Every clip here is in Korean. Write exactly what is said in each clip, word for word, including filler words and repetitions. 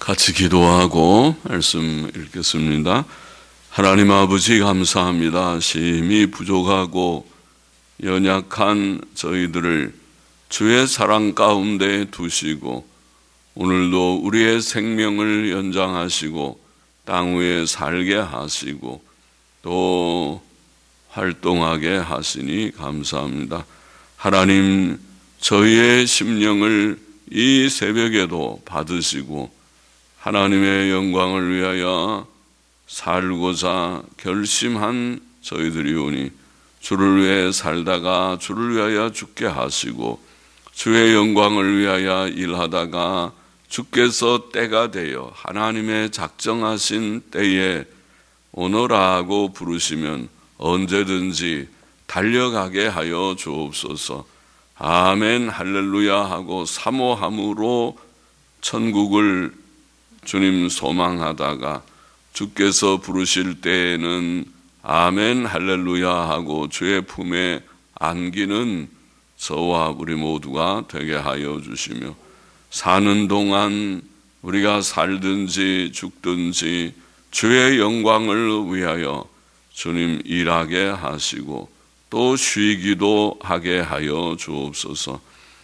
같이 기도하고 말씀 읽겠습니다. 하나님 아버지 감사합니다. 심히 부족하고 연약한 저희들을 주의 사랑 가운데 두시고 오늘도 우리의 생명을 연장하시고 땅 위에 살게 하시고 또 활동하게 하시니 감사합니다. 하나님, 저희의 심령을 이 새벽에도 받으시고 하나님의 영광을 위하여 살고자 결심한 저희들이오니 주를 위해 살다가 주를 위하여 죽게 하시고 주의 영광을 위하여 일하다가 주께서 때가 되어 하나님의 작정하신 때에 오너라고 부르시면 언제든지 달려가게 하여 주옵소서. 아멘 할렐루야 하고 사모함으로 천국을 주님 소망하다가 주께서 부르실 때에는 아멘 할렐루야 하고 주의 품에 안기는 저와 우리 모두가 되게 하여 주시며 사는 동안 우리가 살든지 죽든지 주의 영광을 위하여 주님 일하게 하시고 또 쉬기도 하게 하여 주옵소서.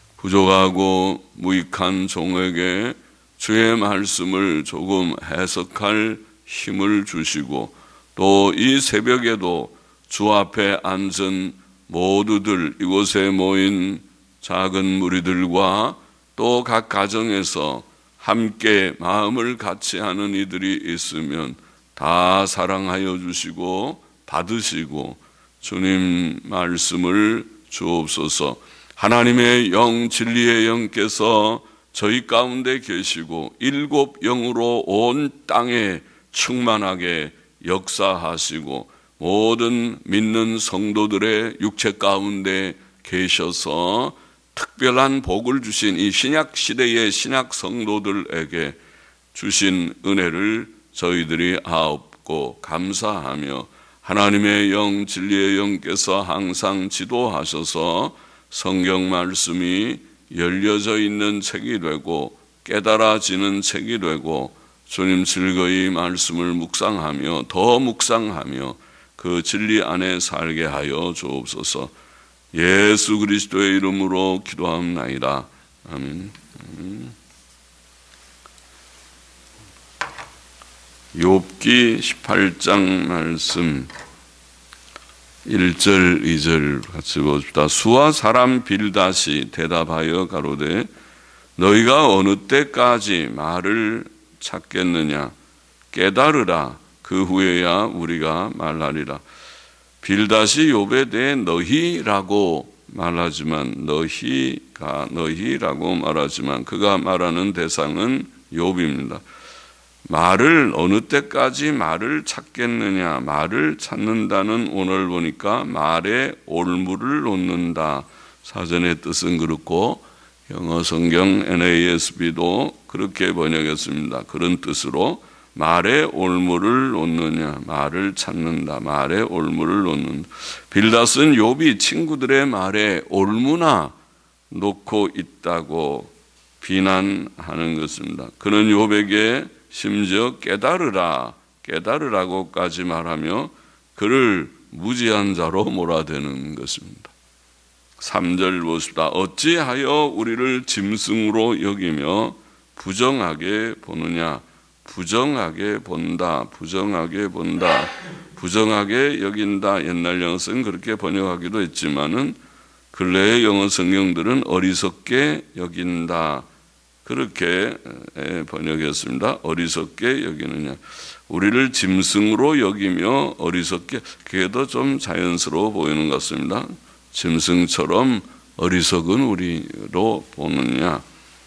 부족하고 무익한 종에게 주의 말씀을 조금 해석할 힘을 주시고 또 이 새벽에도 주 앞에 앉은 모두들, 이곳에 모인 작은 무리들과 또 각 가정에서 함께 마음을 같이 하는 이들이 있으면 다 사랑하여 주시고 받으시고 주님 말씀을 주옵소서. 하나님의 영, 진리의 영께서 저희 가운데 계시고 일곱 영으로 온 땅에 충만하게 역사하시고 모든 믿는 성도들의 육체 가운데 계셔서 특별한 복을 주신 이 신약 시대의 신약 성도들에게 주신 은혜를 저희들이 아옵고 감사하며 하나님의 영, 진리의 영께서 항상 지도하셔서 성경 말씀이 열려져 있는 책이 되고 깨달아지는 책이 되고 주님 즐거이 말씀을 묵상하며 더 묵상하며 그 진리 안에 살게 하여 주옵소서. 예수 그리스도의 이름으로 기도합나이다. 아멘. 아멘. 욥기 십팔 장 말씀 일 절 이 절 같이 봅시다. 수아 사람 빌닷이 대답하여 가로되 너희가 어느 때까지 말을 찾겠느냐? 깨달으라. 그 후에야 우리가 말하리라. 빌닷이 욥에 대해 너희라고 말하지만 너희가 너희라고 말하지만 그가 말하는 대상은 욥입니다. 말을 어느 때까지 말을 찾겠느냐? 말을 찾는다는 오늘 보니까 말에 올무를 놓는다. 사전의 뜻은 그렇고 영어 성경 엔 에이 에스 비도 그렇게 번역했습니다. 그런 뜻으로 말에 올무를 놓느냐? 말을 찾는다. 말에 올무를 놓는다. 빌닷은 욥이 친구들의 말에 올무나 놓고 있다고 비난하는 것입니다. 그는 욥에게 심지어 깨달으라, 깨달으라고까지 말하며 그를 무지한 자로 몰아대는 것입니다. 삼 절 보십시다. 어찌하여 우리를 짐승으로 여기며 부정하게 보느냐? 부정하게 본다, 부정하게 본다, 부정하게 여긴다. 옛날 영어는 그렇게 번역하기도 했지만은 근래의 영어 성경들은 어리석게 여긴다. 그렇게 번역했습니다. 어리석게 여기느냐. 우리를 짐승으로 여기며 어리석게, 그게 더 좀 자연스러워 보이는 것 같습니다. 짐승처럼 어리석은 우리로 보느냐.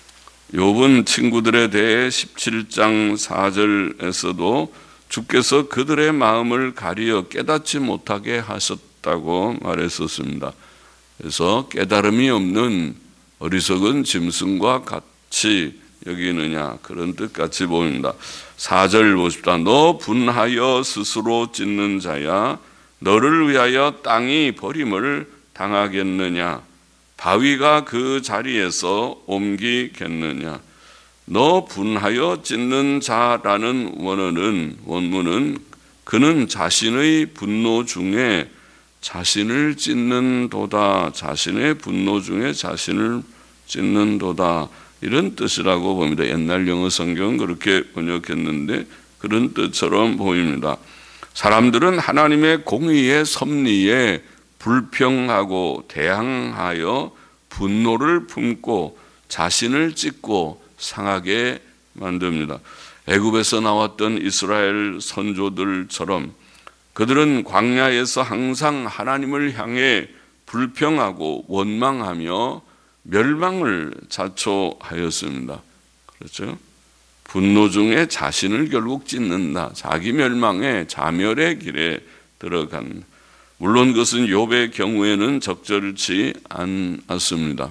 욥은 친구들에 대해 십칠 장 사 절에서도 주께서 그들의 마음을 가리어 깨닫지 못하게 하셨다고 말했었습니다. 그래서 깨달음이 없는 어리석은 짐승과 같이 여기느냐, 그런 뜻 같이 보입니다. 사 절 보십시다. 너 분하여 스스로 찢는 자야, 너를 위하여 땅이 버림을 당하겠느냐? 바위가 그 자리에서 옮기겠느냐? 너 분하여 찢는 자라는 원어는 원문은 그는 자신의 분노 중에 자신을 찢는도다. 자신의 분노 중에 자신을 찢는도다. 이런 뜻이라고 봅니다. 옛날 영어 성경은 그렇게 번역했는데 그런 뜻처럼 보입니다. 사람들은 하나님의 공의의 섭리에 불평하고 대항하여 분노를 품고 자신을 찢고 상하게 만듭니다. 애굽에서 나왔던 이스라엘 선조들처럼 그들은 광야에서 항상 하나님을 향해 불평하고 원망하며 멸망을 자초하였습니다. 그렇죠? 분노 중에 자신을 결국 찢는다. 자기 멸망의 자멸의 길에 들어간다. 물론 그것은 욥의 경우에는 적절치 않았습니다.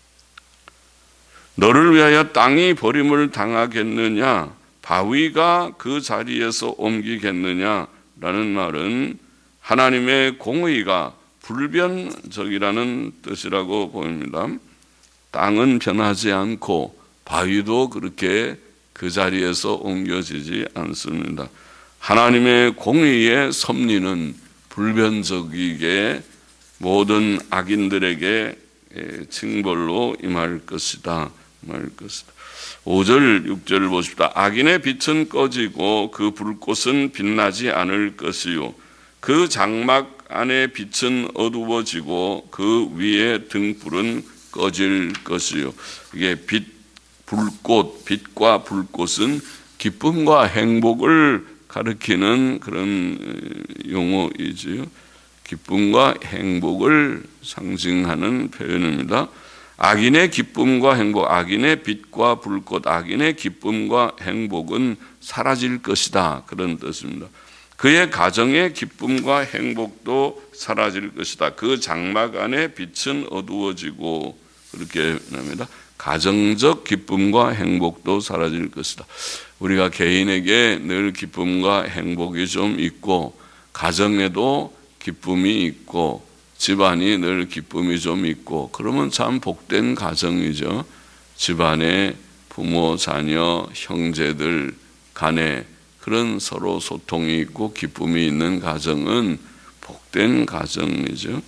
너를 위하여 땅이 버림을 당하겠느냐? 바위가 그 자리에서 옮기겠느냐라는 말은 하나님의 공의가 불변적이라는 뜻이라고 보입니다. 땅은 변하지 않고 바위도 그렇게 그 자리에서 옮겨지지 않습니다. 하나님의 공의의 섭리는 불변적이게 모든 악인들에게 징벌로 임할 것이다. 임할 것이다. 오 절, 육 절을 보십시다. 악인의 빛은 꺼지고 그 불꽃은 빛나지 않을 것이요. 그 장막 안에 빛은 어두워지고 그 위에 등불은 꺼질 것이요. 이게 빛, 불꽃, 빛과 불꽃은 기쁨과 행복을 가리키는 그런 용어이지요. 기쁨과 행복을 상징하는 표현입니다. 악인의 기쁨과 행복, 악인의 빛과 불꽃, 악인의 기쁨과 행복은 사라질 것이다. 그런 뜻입니다. 그의 가정의 기쁨과 행복도 사라질 것이다. 그 장막 안에 빛은 어두워지고 그렇게 합니다. 가정적 기쁨과 행복도 사라질 것이다. 우리가 개인에게 늘 기쁨과 행복이 좀 있고 가정에도 기쁨이 있고 집안이 늘 기쁨이 좀 있고 그러면 참 복된 가정이죠. 집안에 부모, 자녀, 형제들 간에 그런 서로 소통이 있고 기쁨이 있는 가정은 복된 가정이죠.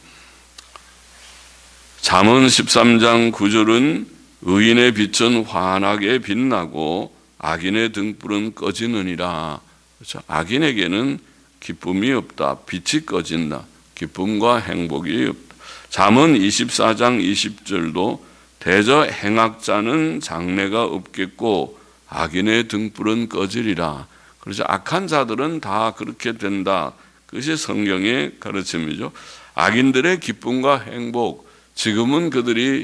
잠언 십삼 장 구 절은 의인의 빛은 환하게 빛나고 악인의 등불은 꺼지느니라. 그렇죠? 악인에게는 기쁨이 없다. 빛이 꺼진다. 기쁨과 행복이 없다. 잠언 이십사 장 이십 절도 대저 행악자는 장래가 없겠고 악인의 등불은 꺼지리라. 그래서 악한 자들은 다 그렇게 된다. 그것이 성경의 가르침이죠. 악인들의 기쁨과 행복, 지금은 그들이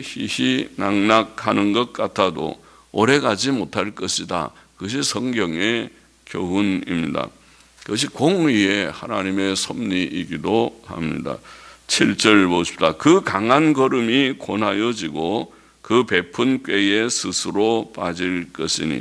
희희낙낙하는 것 같아도 오래가지 못할 것이다. 그것이 성경의 교훈입니다. 그것이 공의의 하나님의 섭리이기도 합니다. 칠 절 보십시다. 그 강한 걸음이 고나여지고 그 베푼 꾀에 스스로 빠질 것이니.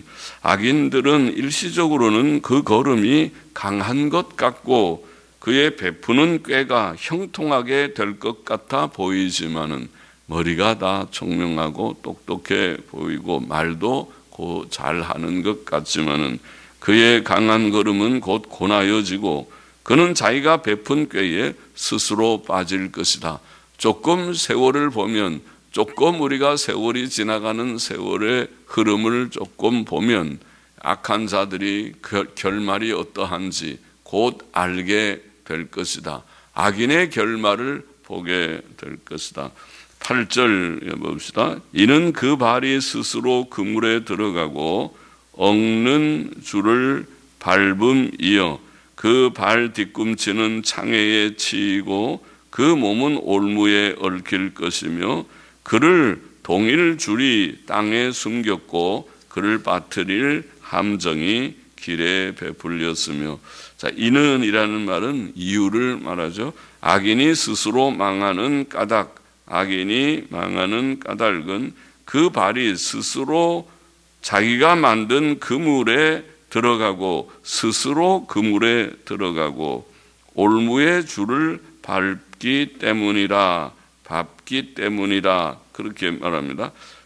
악인들은 일시적으로는 그 걸음이 강한 것 같고 그의 베푸는 꾀가 형통하게 될 것 같아 보이지만은 머리가 다 총명하고 똑똑해 보이고 말도 고 잘하는 것 같지만은 그의 강한 걸음은 곧 고나여지고 그는 자기가 베푼 꾀에 스스로 빠질 것이다. 조금 세월을 보면 조금 우리가 세월이 지나가는 세월의 흐름을 조금 보면 악한 자들이 결말이 어떠한지 곧 알게 될 것이다. 악인의 결말을 보게 될 것이다. 팔 절 봅시다. 이는 그 발이 스스로 그물에 들어가고 엉는 줄을 밟음이여 그 발 뒤꿈치는 창해에 치이고 그 몸은 올무에 얽힐 것이며 그를 동일 줄이 땅에 숨겼고 그를 빠뜨릴 함정이 길에 베풀렸으며. 자, 이는 이라는 말은 이유를 말하죠. 악인이 스스로 망하는 까닭, 악인이 망하는 까닭은 그 발이 스스로 자기가 만든 그물에 들어가고 스스로 그물에 들어가고 올무의 줄을 밟기 때문이라 밟기 때문이라 그렇게 말합니다.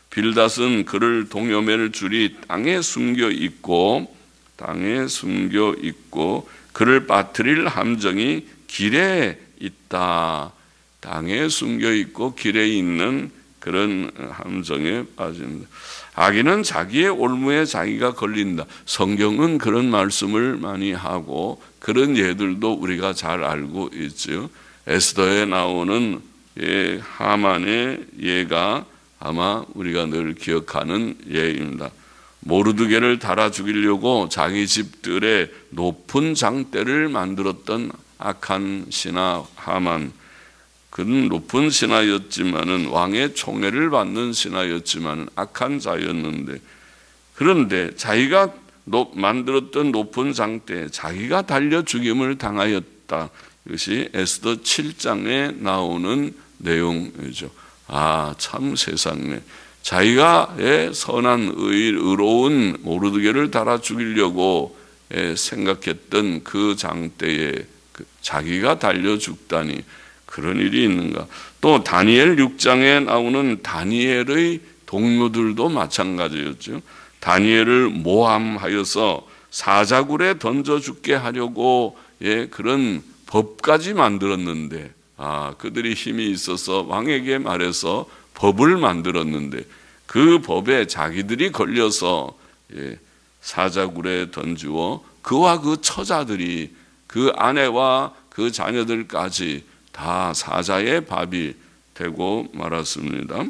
빌닷은 그를 동여맬 줄이 땅에 숨겨 있고 땅에 숨겨 있고 그를 빠뜨릴 함정이 길에 있다. 땅에 숨겨 있고 길에 있는 그런 함정에 빠진다. 악인은 자기의 올무에 자기가 걸린다. 성경은 그런 말씀을 많이 하고 그런 예들도 우리가 잘 알고 있죠. 에스더에 나오는 예, 하만의 예가 아마 우리가 늘 기억하는 예입니다. 모르드게를 달아 죽이려고 자기 집들의 높은 장대를 만들었던 악한 신하 하만. 그는 높은 신하였지만은 왕의 총애를 받는 신하였지만은 악한 자였는데, 그런데 자기가 만들었던 높은 장대에 자기가 달려 죽임을 당하였다. 이것이 에스더 칠 장에 나오는 내용이죠. 아, 참 세상에. 자기가 선한 의, 의로운 모르드게를 달아 죽이려고 생각했던 그 장대에 자기가 달려 죽다니 그런 일이 있는가. 또 다니엘 육 장에 나오는 다니엘의 동료들도 마찬가지였죠. 다니엘을 모함하여서 사자굴에 던져 죽게 하려고 예, 그런 법까지 만들었는데, 아, 그들이 힘이 있어서 왕에게 말해서 법을 만들었는데 그 법에 자기들이 걸려서 예, 사자굴에 던지고 그와 그 처자들이, 그 아내와 그 자녀들까지 다 사자의 밥이 되고 말았습니다.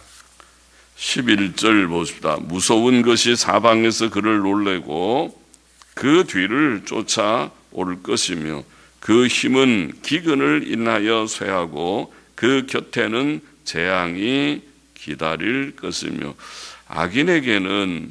십일 절 보십시다. 무서운 것이 사방에서 그를 놀래고 그 뒤를 쫓아올 것이며 그 힘은 기근을 인하여 쇠하고 그 곁에는 재앙이 기다릴 것이며, 악인에게는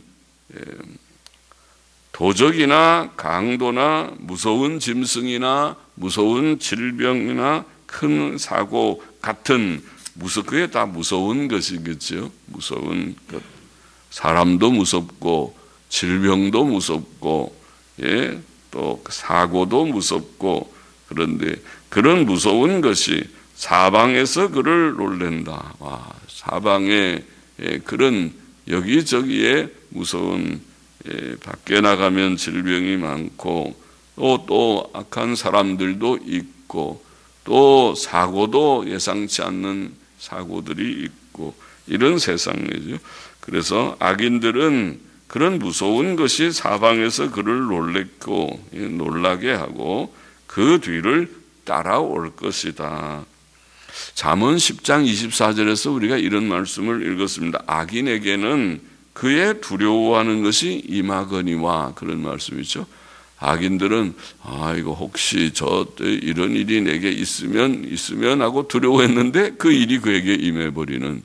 도적이나 강도나 무서운 짐승이나 무서운 질병이나 큰 사고 같은 무서 그게 다 무서운 것이겠죠. 무서운 것. 사람도 무섭고 질병도 무섭고 예, 또 사고도 무섭고, 그런데 그런 무서운 것이 사방에서 그를 놀랜다. 와, 사방에 예, 그런 여기저기에 무서운 예, 밖에 나가면 질병이 많고 또, 또 악한 사람들도 있고 또 사고도 예상치 않는 사고들이 있고 이런 세상이죠. 그래서 악인들은 그런 무서운 것이 사방에서 그를 놀랬고 놀라게 하고 그 뒤를 따라올 것이다. 잠언 십 장 이십사 절에서 우리가 이런 말씀을 읽었습니다. 악인에게는 그의 두려워하는 것이 임하거니와, 그런 말씀이죠. 악인들은 아 이거 혹시 저 이런 일이 내게 있으면 있으면 하고 두려워했는데 그 일이 그에게 임해버리는,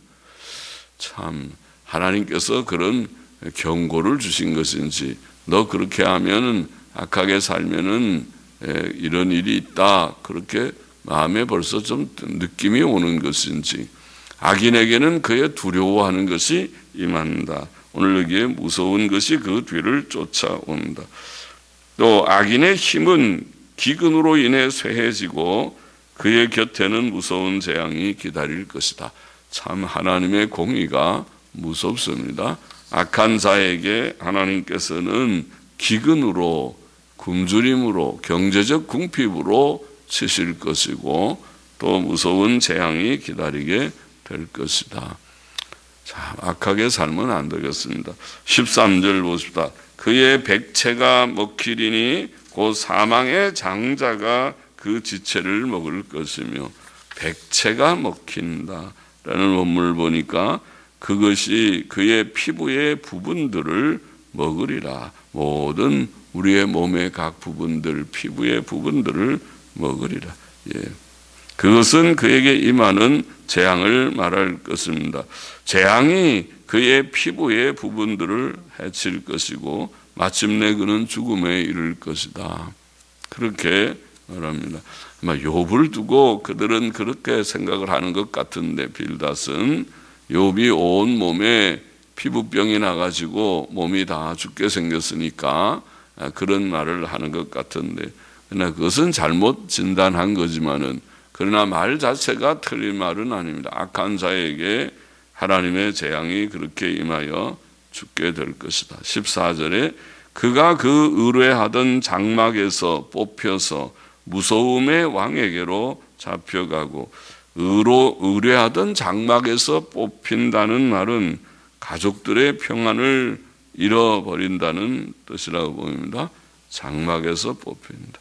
참 하나님께서 그런 경고를 주신 것인지, 너 그렇게 하면은 악하게 살면은 이런 일이 있다, 그렇게 마음에 벌써 좀 느낌이 오는 것인지, 악인에게는 그의 두려워하는 것이 임한다. 오늘 여기에 무서운 것이 그 뒤를 쫓아온다. 또 악인의 힘은 기근으로 인해 쇠해지고 그의 곁에는 무서운 재앙이 기다릴 것이다. 참 하나님의 공의가 무섭습니다. 악한 자에게 하나님께서는 기근으로, 굶주림으로, 경제적 궁핍으로 치실 것이고 또 무서운 재앙이 기다리게 될 것이다. 자, 악하게 살면 안 되겠습니다. 십삼 절 보십시다. 그의 백체가 먹히리니 곧 사망의 장자가 그 지체를 먹을 것이며, 백체가 먹힌다 라는 원문을 보니까 그것이 그의 피부의 부분들을 먹으리라. 모든 우리의 몸의 각 부분들, 피부의 부분들을 먹으리라. 예. 그것은 그에게 임하는 재앙을 말할 것입니다. 재앙이 그의 피부의 부분들을 해칠 것이고 마침내 그는 죽음에 이를 것이다. 그렇게 말합니다. 아마 욥을 두고 그들은 그렇게 생각을 하는 것 같은데, 빌닷은 욥이 온 몸에 피부병이 나가지고 몸이 다 죽게 생겼으니까 그런 말을 하는 것 같은데, 그러나 그것은 잘못 진단한 거지만은, 그러나 말 자체가 틀린 말은 아닙니다. 악한 자에게 하나님의 재앙이 그렇게 임하여 죽게 될 것이다. 십사 절에 그가 그 의뢰하던 장막에서 뽑혀서 무서움의 왕에게로 잡혀가고, 의로 의뢰하던 장막에서 뽑힌다는 말은 가족들의 평안을 잃어버린다는 뜻이라고 보입니다. 장막에서 뽑힌다.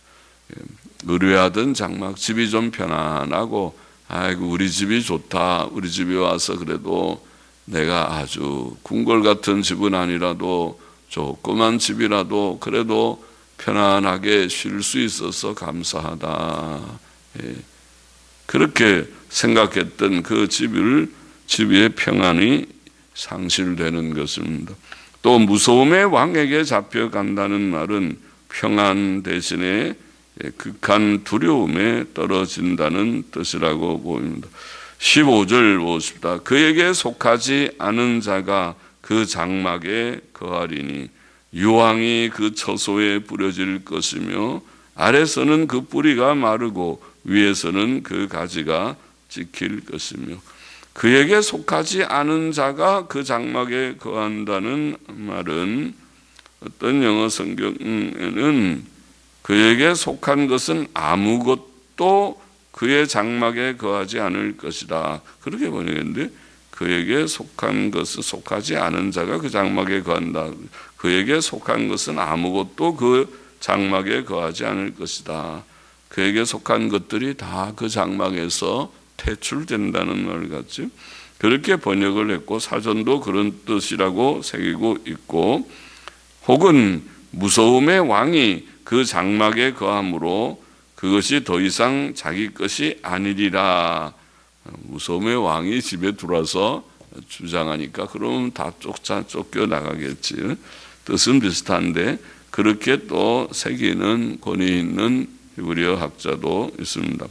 의뢰하던 장막, 집이 좀 편안하고, 아이고 우리 집이 좋다, 우리 집에 와서 그래도 내가 아주 궁궐 같은 집은 아니라도 조그만 집이라도 그래도 편안하게 쉴 수 있어서 감사하다. 예. 그렇게 생각했던 그 집을, 집의 평안이 상실되는 것입니다. 또 무서움의 왕에게 잡혀간다는 말은 평안 대신에 극한 두려움에 떨어진다는 뜻이라고 보입니다. 십오 절 보십시다. 그에게 속하지 않은 자가 그 장막에 거하리니 유황이 그 처소에 뿌려질 것이며 아래서는 그 뿌리가 마르고 위에서는 그 가지가 찍힐 것이며, 그에게 속하지 않은 자가 그 장막에 거한다는 말은 어떤 영어 성경에는 그에게 속한 것은 아무것도 그의 장막에 거하지 않을 것이다, 그렇게 번역했는데, 그에게 속한 것은, 속하지 않은 자가 그 장막에 거한다. 그에게 속한 것은 아무것도 그 장막에 거하지 않을 것이다. 그에게 속한 것들이 다 그 장막에서 퇴출된다는 말 같죠. 그렇게 번역을 했고, 사전도 그런 뜻이라고 새기고 있고, 혹은 무서움의 왕이 그 장막에 거함으로 그것이 더 이상 자기 것이 아니리라. 무서움의 왕이 집에 들어와서 주장하니까 그러면 다 쫓아 쫓겨 나가겠지. 뜻은 비슷한데 그렇게 또 새기는 권위 있는 히브리어 학자도 있습니다.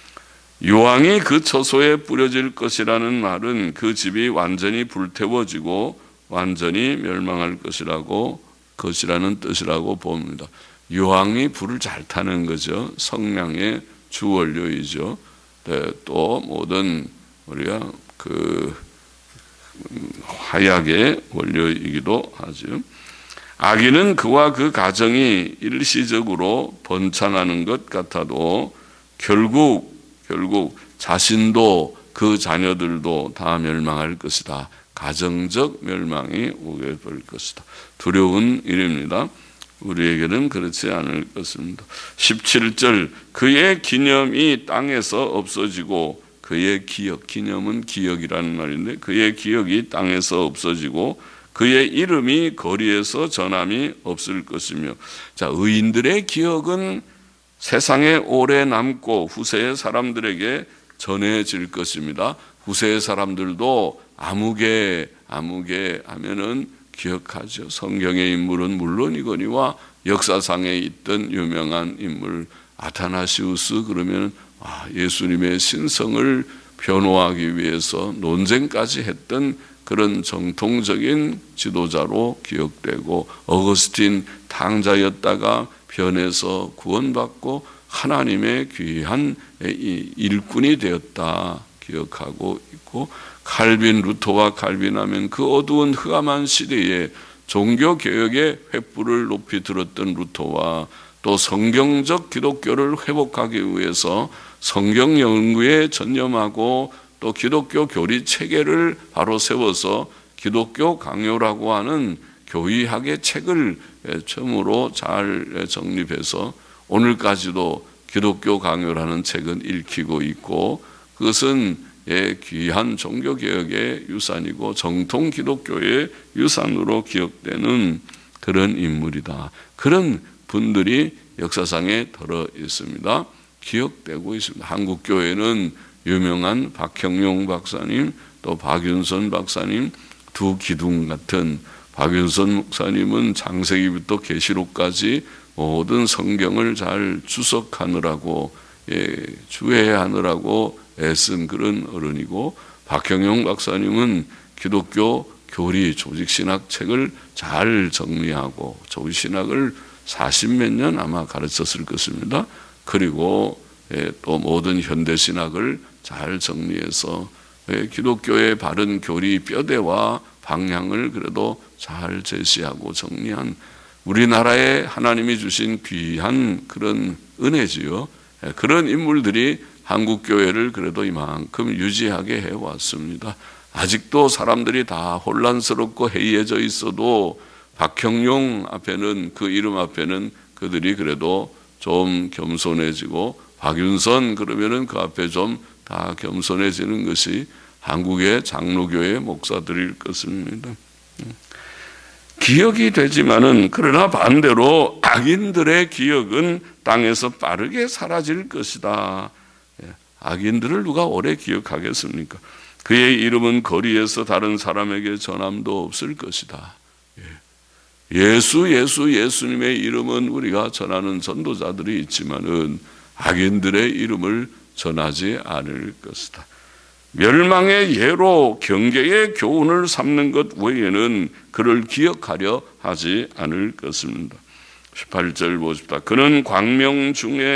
유황이 그 처소에 뿌려질 것이라는 말은 그 집이 완전히 불태워지고 완전히 멸망할 것이라고, 것이라는 뜻이라고 봅니다. 유황이 불을 잘 타는 거죠. 성냥의 주원료이죠. 네, 또 모든 우리가 그 화약의 원료이기도 하죠. 악인은 그와 그 가정이 일시적으로 번창하는 것 같아도 결국 결국 자신도 그 자녀들도 다 멸망할 것이다. 가정적 멸망이 오게 될 것이다. 두려운 일입니다. 우리에게는 그렇지 않을 것입니다. 십칠 절 그의 기념이 땅에서 없어지고, 그의 기억, 기념은 기억이라는 말인데 그의 기억이 땅에서 없어지고 그의 이름이 거리에서 전함이 없을 것이며, 자, 의인들의 기억은 세상에 오래 남고 후세의 사람들에게 전해질 것입니다. 후세의 사람들도 아무개 아무개 하면은 기억하죠. 성경의 인물은 물론이거니와 역사상에 있던 유명한 인물 아타나시우스 그러면 아, 예수님의 신성을 변호하기 위해서 논쟁까지 했던 그런 정통적인 지도자로 기억되고, 어거스틴 탕자였다가 변해서 구원받고 하나님의 귀한 일꾼이 되었다 기억하고 있고, 칼빈, 루터와 칼빈하면 그 어두운 흑암한 시대에 종교개혁의 횃불을 높이 들었던 루터와 또 성경적 기독교를 회복하기 위해서 성경 연구에 전념하고 또 기독교 교리 체계를 바로 세워서 기독교 강요라고 하는 교의학의 책을 처음으로 잘 정립해서 오늘까지도 기독교 강요라는 책은 읽히고 있고, 그것은 예, 귀한 종교개혁의 유산이고 정통 기독교의 유산으로 기억되는 그런 인물이다. 그런 분들이 역사상에 들어 있습니다. 기억되고 있습니다. 한국교회는 유명한 박형용 박사님, 또 박윤선 박사님, 두 기둥 같은, 박윤선 목사님은 창세기부터 계시록까지 모든 성경을 잘 주석하느라고, 예, 주해하느라고 애쓴 그런 어른이고, 박형용 박사님은 기독교 교리 조직신학 책을 잘 정리하고 조직신학을 사십몇 년 아마 가르쳤을 것입니다. 그리고 또 모든 현대신학을 잘 정리해서 기독교의 바른 교리 뼈대와 방향을 그래도 잘 제시하고 정리한 우리나라에 하나님이 주신 귀한 그런 은혜지요. 그런 인물들이 한국교회를 그래도 이만큼 유지하게 해왔습니다. 아직도 사람들이 다 혼란스럽고 해이해져 있어도 박형용 앞에는, 그 이름 앞에는 그들이 그래도 좀 겸손해지고, 박윤선 그러면은 그 앞에 좀 다 겸손해지는 것이 한국의 장로교회 목사들일 것입니다. 기억이 되지만은, 그러나 반대로 악인들의 기억은 땅에서 빠르게 사라질 것이다. 악인들을 누가 오래 기억하겠습니까? 그의 이름은 거리에서 다른 사람에게 전함도 없을 것이다. 예수 예수 예수님의 이름은 우리가 전하는 전도자들이 있지만은 악인들의 이름을 전하지 않을 것이다. 멸망의 예로 경계의 교훈을 삼는 것 외에는 그를 기억하려 하지 않을 것입니다. 십팔 절 보십시다. 그는 광명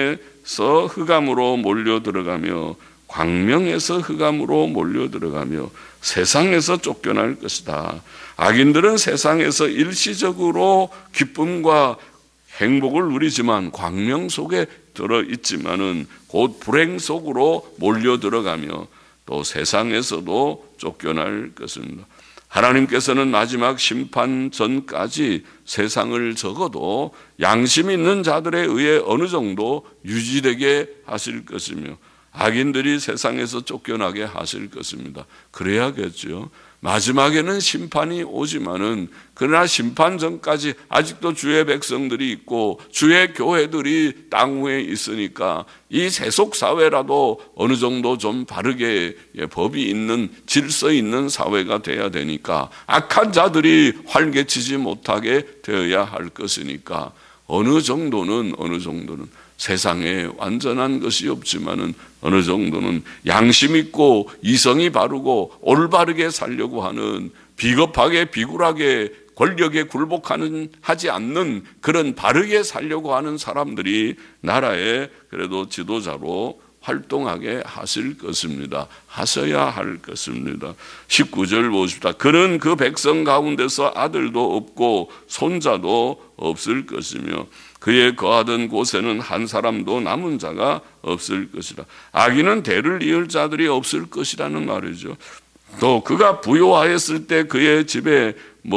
중에서 흑암으로 몰려 들어가며 광명에서 흑암으로 몰려 들어가며 세상에서 쫓겨날 것이다. 악인들은 세상에서 일시적으로 기쁨과 행복을 누리지만 광명 속에 들어있지만은 곧 불행 속으로 몰려 들어가며 또 세상에서도 쫓겨날 것입니다. 하나님께서는 마지막 심판 전까지 세상을 적어도 양심 있는 자들에 의해 어느 정도 유지되게 하실 것이며 악인들이 세상에서 쫓겨나게 하실 것입니다. 그래야겠죠. 마지막에는 심판이 오지만은 그러나 심판 전까지 아직도 주의 백성들이 있고 주의 교회들이 땅 위에 있으니까 이 세속 사회라도 어느 정도 좀 바르게 법이 있는 질서 있는 사회가 돼야 되니까 악한 자들이 활개치지 못하게 되어야 할 것이니까 어느 정도는 어느 정도는 세상에 완전한 것이 없지만은 어느 정도는 양심 있고 이성이 바르고 올바르게 살려고 하는, 비겁하게 비굴하게 권력에 굴복하는 하지 않는 그런 바르게 살려고 하는 사람들이 나라의 그래도 지도자로 활동하게 하실 것입니다. 하셔야 할 것입니다. 십구 절 보십시다. 그는 그 백성 가운데서 아들도 없고 손자도 없을 것이며 그의 거하던 곳에는 한 사람도 남은 자가 없을 것이라. 악인은 대를 이을 자들이 없을 것이라는 말이죠. 또 그가 부요하였을 때 그의 집에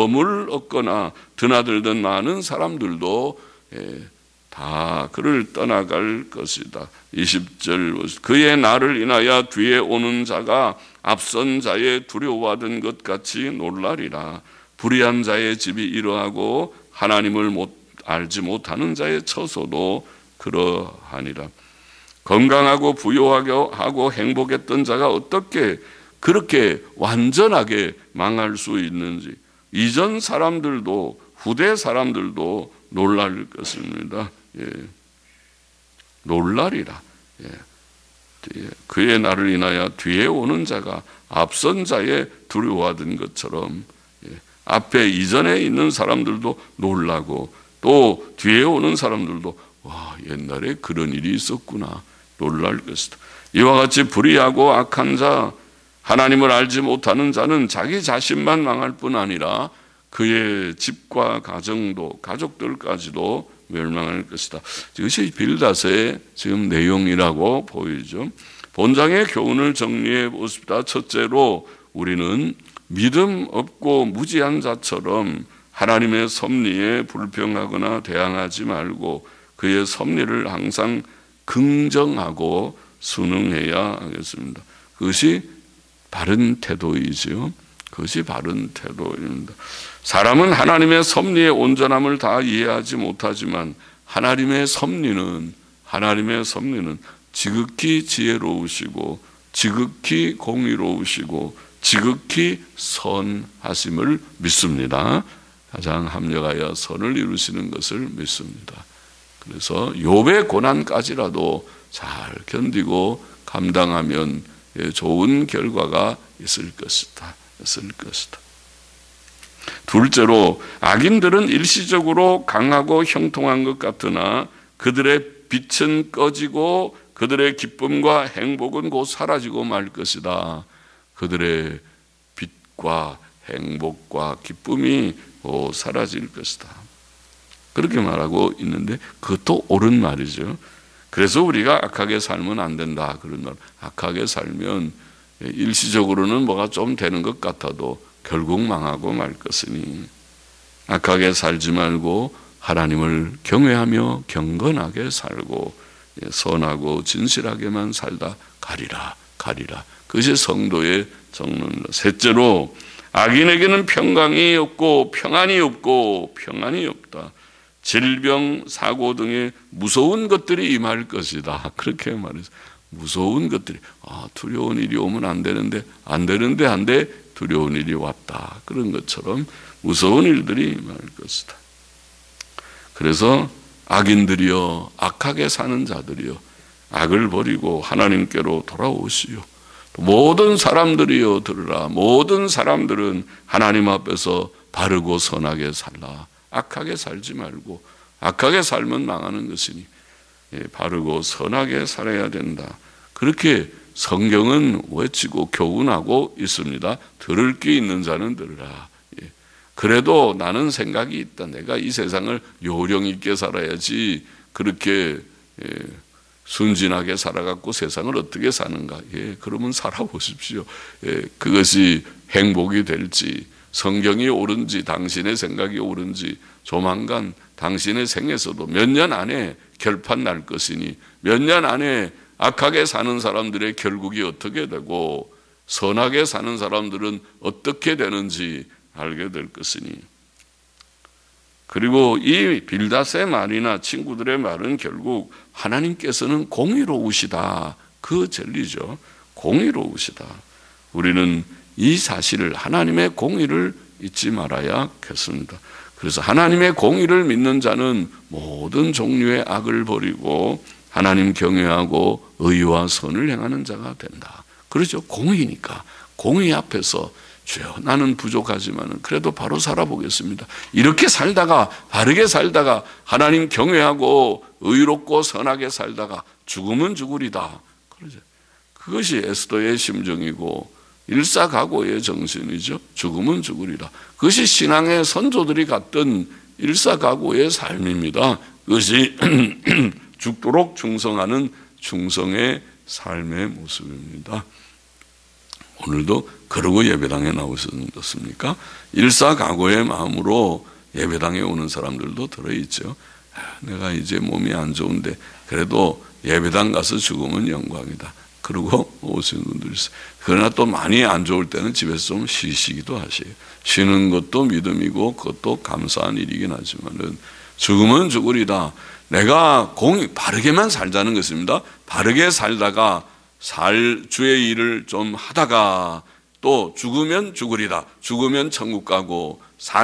머물렀거나 드나들던 많은 사람들도 다 그를 떠나갈 것이다. 이십 절 그의 날을 인하여 뒤에 오는 자가 앞선 자의 두려워하던 것 같이 놀라리라. 불의한 자의 집이 이러하고 하나님을 못 알지 못하는 자의 처소도 그러하니라. 건강하고 부유하고 행복했던 자가 어떻게 그렇게 완전하게 망할 수 있는지 이전 사람들도 후대 사람들도 놀랄 것입니다. 예. 놀라리라. 예. 그의 날을 인하여 뒤에 오는 자가 앞선 자의 두려워하던 것처럼 예. 앞에 이전에 있는 사람들도 놀라고 또 뒤에 오는 사람들도 와 옛날에 그런 일이 있었구나 놀랄 것이다. 이와 같이 불의하고 악한 자, 하나님을 알지 못하는 자는 자기 자신만 망할 뿐 아니라 그의 집과 가정도 가족들까지도 멸망할 것이다. 이것이 빌닷의 지금 내용이라고 보이죠. 본장의 교훈을 정리해 보십시다. 첫째로 우리는 믿음 없고 무지한 자처럼 하나님의 섭리에 불평하거나 대항하지 말고 그의 섭리를 항상 긍정하고 순응해야 하겠습니다. 그것이 바른 태도이지요. 그것이 바른 태도입니다. 사람은 하나님의 섭리의 온전함을 다 이해하지 못하지만 하나님의 섭리는 하나님의 섭리는 지극히 지혜로우시고 지극히 공의로우시고 지극히 선하심을 믿습니다. 가장 합력하여 선을 이루시는 것을 믿습니다. 그래서 욥의 고난까지라도 잘 견디고 감당하면 좋은 결과가 있을 것이다. 있을 것이다. 둘째로 악인들은 일시적으로 강하고 형통한 것 같으나 그들의 빛은 꺼지고 그들의 기쁨과 행복은 곧 사라지고 말 것이다. 그들의 빛과 행복과 기쁨이 사라질 것이다. 그렇게 말하고 있는데 그것도 옳은 말이죠. 그래서 우리가 악하게 살면 안 된다 그런 말. 악하게 살면 일시적으로는 뭐가 좀 되는 것 같아도 결국 망하고 말 것이니 악하게 살지 말고 하나님을 경외하며 경건하게 살고 선하고 진실하게만 살다 가리라 가리라. 그것이 성도의 정론입니다. 셋째로 악인에게는 평강이 없고 평안이 없고 평안이 없다. 질병, 사고 등의 무서운 것들이 임할 것이다. 그렇게 말해서 무서운 것들이 아, 두려운 일이 오면 안 되는데 안 되는데 한데 두려운 일이 왔다. 그런 것처럼 무서운 일들이 임할 것이다. 그래서 악인들이여 악하게 사는 자들이여 악을 버리고 하나님께로 돌아오시오. 모든 사람들이여 들으라. 모든 사람들은 하나님 앞에서 바르고 선하게 살라. 악하게 살지 말고 악하게 살면 망하는 것이니 바르고 선하게 살아야 된다. 그렇게 성경은 외치고 교훈하고 있습니다. 들을 귀 있는 자는 들으라. 그래도 나는 생각이 있다. 내가 이 세상을 요령 있게 살아야지 그렇게 순진하게 살아갖고 세상을 어떻게 사는가. 예, 그러면 살아보십시오. 예, 그것이 행복이 될지 성경이 옳은지 당신의 생각이 옳은지 조만간 당신의 생에서도 몇 년 안에 결판 날 것이니 몇 년 안에 악하게 사는 사람들의 결국이 어떻게 되고 선하게 사는 사람들은 어떻게 되는지 알게 될 것이니. 그리고 이 빌닷의 말이나 친구들의 말은 결국 하나님께서는 공의로우시다. 그 진리죠. 공의로우시다. 우리는 이 사실을 하나님의 공의를 잊지 말아야겠습니다. 그래서 하나님의 공의를 믿는 자는 모든 종류의 악을 버리고 하나님 경외하고 의와 선을 행하는 자가 된다. 그렇죠. 공의니까 공의 앞에서 주여 나는 부족하지만 그래도 바로 살아보겠습니다. 이렇게 살다가 바르게 살다가 하나님 경외하고 의롭고 선하게 살다가 죽으면 죽으리다. 그러죠. 그것이 에스더의 심정이고 일사각오의 정신이죠. 죽으면 죽으리라. 그것이 신앙의 선조들이 갔던 일사각오의 삶입니다. 그것이 죽도록 충성하는 충성의 삶의 모습입니다. 오늘도 그러고 예배당에 나오셨습니까? 일사각오의 마음으로 예배당에 오는 사람들도 들어있죠. 내가 이제 몸이 안 좋은데 그래도 예배당 가서 죽으면 영광이다. 그러고 오시는 분들이 있어요. 그러나 또 많이 안 좋을 때는 집에서 좀 쉬시기도 하세요. 쉬는 것도 믿음이고 그것도 감사한 일이긴 하지만은 죽으면 죽으리다. 내가 공의 바르게만 살자는 것입니다. 바르게 살다가 살 주의 일을 좀 하다가 또 죽으면 죽으리다. 죽으면 천국 가고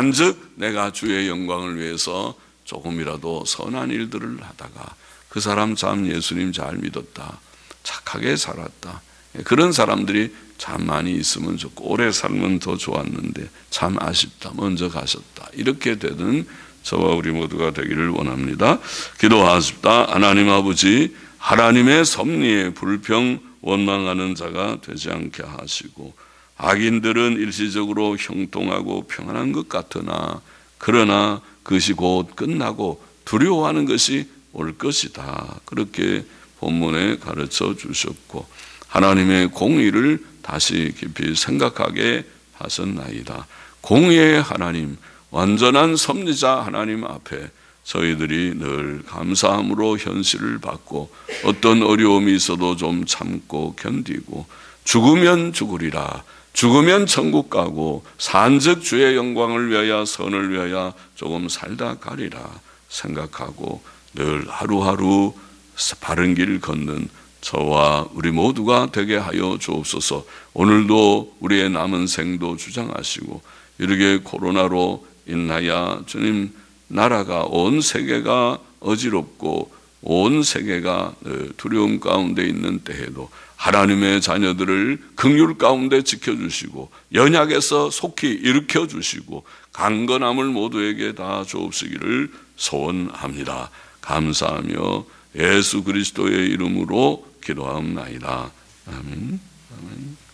산즉 내가 주의 영광을 위해서 조금이라도 선한 일들을 하다가 그 사람 참 예수님 잘 믿었다. 착하게 살았다. 그런 사람들이 참 많이 있으면 좋고 오래 살면 더 좋았는데 참 아쉽다. 먼저 가셨다. 이렇게 되는 저와 우리 모두가 되기를 원합니다. 기도하십다. 하나님 아버지, 하나님의 섭리에 불평 원망하는 자가 되지 않게 하시고 악인들은 일시적으로 형통하고 평안한 것 같으나 그러나 그것이 곧 끝나고 두려워하는 것이 올 것이다. 그렇게 본문에 가르쳐 주셨고 하나님의 공의를 다시 깊이 생각하게 하셨나이다. 공의의 하나님, 완전한 섭리자 하나님 앞에 저희들이 늘 감사함으로 현실을 받고 어떤 어려움이 있어도 좀 참고 견디고 죽으면 죽으리라. 죽으면 천국 가고 산즉 주의 영광을 위하여 선을 위하여 조금 살다 가리라 생각하고 늘 하루하루 바른 길 걷는 저와 우리 모두가 되게 하여 주옵소서. 오늘도 우리의 남은 생도 주장하시고 이렇게 코로나로 인하여 주님 나라가 온 세계가 어지럽고 온 세계가 두려움 가운데 있는 때에도 하나님의 자녀들을 긍휼 가운데 지켜주시고 연약에서 속히 일으켜주시고 강건함을 모두에게 다 주옵시기를 소원합니다. 감사하며 예수 그리스도의 이름으로 기도하옵나이다. 아멘. 아멘.